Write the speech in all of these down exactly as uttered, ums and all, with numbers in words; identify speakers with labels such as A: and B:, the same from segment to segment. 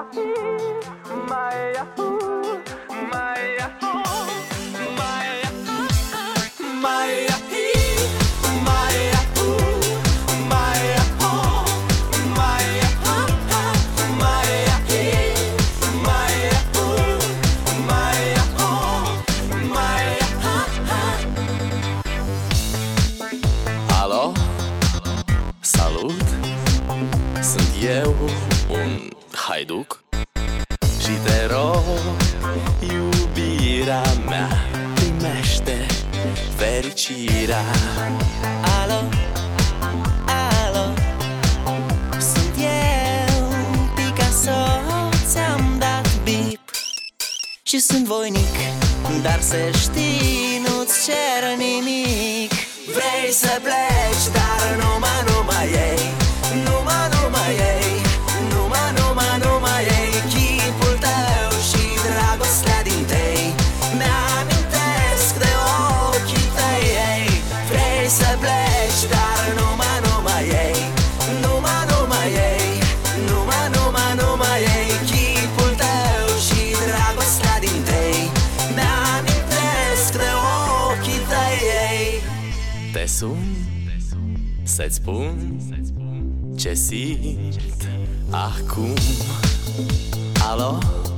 A: Alo, salut, sunt eu, un haiduc și te rog, iubirea mea, primește fericirea.
B: Alo, alo, sunt eu, Picasso, ți-am dat bip și sunt voinic, dar să știi, nu-ți cer nimic. Vrei să pleci, dar numai, numai ei, numai, numai ei, numai, numai, numai ei, chipul tău și dragostea din tei, mi-amintesc de ochii tăi, ei. Vrei să pleci, dar numai, numai ei, numai, numai ei, numai, numai, numai ei, chipul tău și dragostea din tei, mi-amintesc de ochii tăi, ei.
A: Te sun să-ți spun ce simt acum. Alo,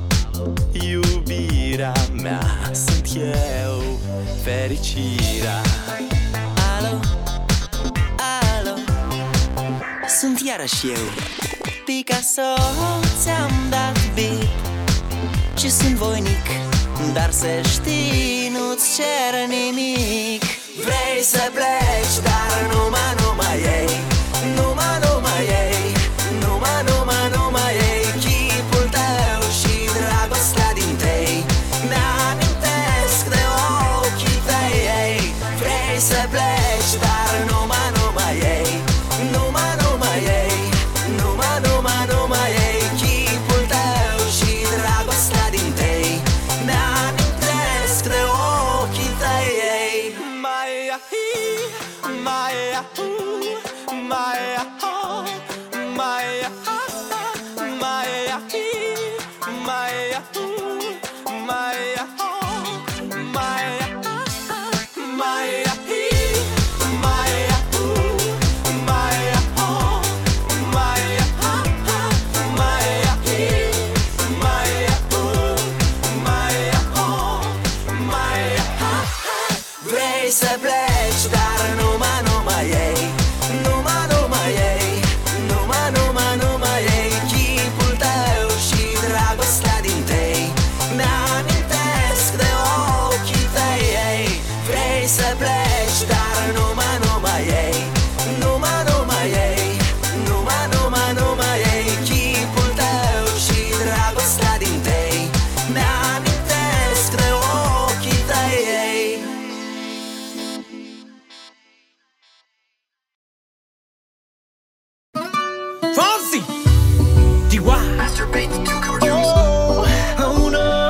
A: iubirea mea, sunt eu, fericirea.
B: Alo, alo, sunt iarăși eu, Picasso, ți-am dat bip și sunt voinic, dar să știi, nu-ți cer nimic. Vrei să pleci, dar numai, numai ei, numai, numai ei, numai, numai, numai ei, chipul tău și dragostea din tei, mi-amintesc de ochii tăi, ei. Vrei să pleci, dar numai, numai ei, numai, numai ei, numai, numai, numai ei, chipul tău și dragostea din tei, mi-amintesc de ochii tăi, ei.
A: Maya hi, Maya hu, Maya ho, Maya ha, Maya hi, Maya hu, Maya ho, Maya ha, Maya hi, Maya hu, Maya ho, Maya ha, Maya hi, Maya hu, Maya ho, Maya ha.
B: Vrei să pleci, dar numai, numai ei, numai, numai ei, numai, numai, numai ei, chipul tău și dragostea din tei, mi-amintesc de ochii tăi, ei. Vrei să pleci